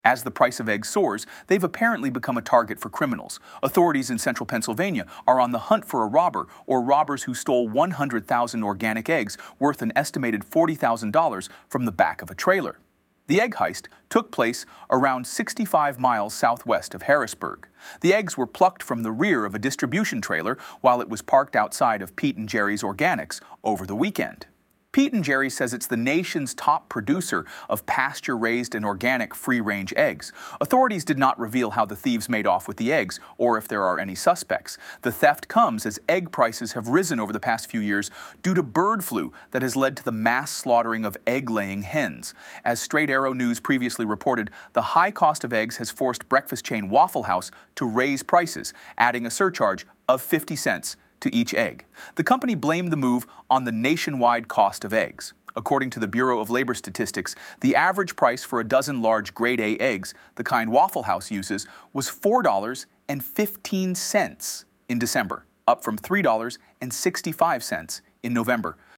As the price of eggs soars, they've apparently become a target for criminals. Authorities in central Pennsylvania are on the hunt for a robber or robbers who stole 100,000 organic eggs worth an estimated $40,000 from the back of a trailer. The egg heist took place around 65 miles southwest of Harrisburg. The eggs were plucked from the rear of a distribution trailer while it was parked outside of Pete and Jerry's Organics over the weekend. Pete and Jerry says it's the nation's top producer of pasture-raised and organic free-range eggs. Authorities did not reveal how the thieves made off with the eggs or if there are any suspects. The theft comes as egg prices have risen over the past few years due to bird flu that has led to the mass slaughtering of egg-laying hens. As Straight Arrow News previously reported, the high cost of eggs has forced breakfast chain Waffle House to raise prices, adding a surcharge of 50 cents to each egg. The company blamed the move on the nationwide cost of eggs. According to the Bureau of Labor Statistics, the average price for a dozen large grade A eggs, the kind Waffle House uses, was $4.15 in December, up from $3.65 in November.